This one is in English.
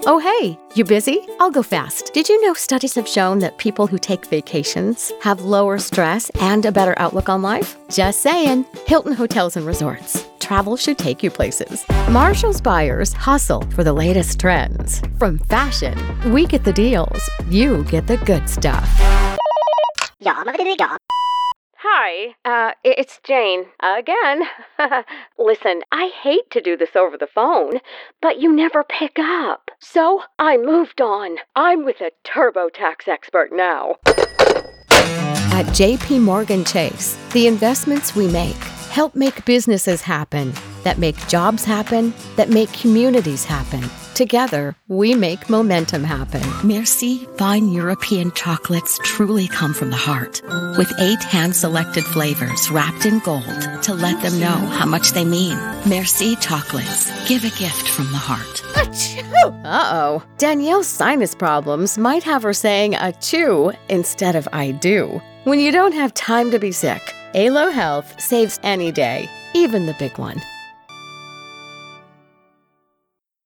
Oh, hey, you busy? I'll go fast. Did you know studies have shown that people who take vacations have lower stress and a better outlook on life? Just saying. Hilton Hotels and Resorts. Travel should take you places. Marshall's buyers hustle for the latest trends. From fashion, we get the deals. You get the good stuff. Hi, it's Jane. Again. Listen, I hate to do this over the phone, but you never pick up. So I moved on. I'm with a TurboTax expert now. At JP Morgan Chase, the investments we make help make businesses happen, that make jobs happen, that make communities happen. Together, we make momentum happen. Merci fine European chocolates truly come from the heart, with 8 hand-selected flavors wrapped in gold to let them know how much they mean. Merci chocolates. Give a gift from the heart. Achoo! Uh-oh. Danielle's sinus problems might have her saying achoo instead of I do. When you don't have time to be sick, Alo Health saves any day, even the big one.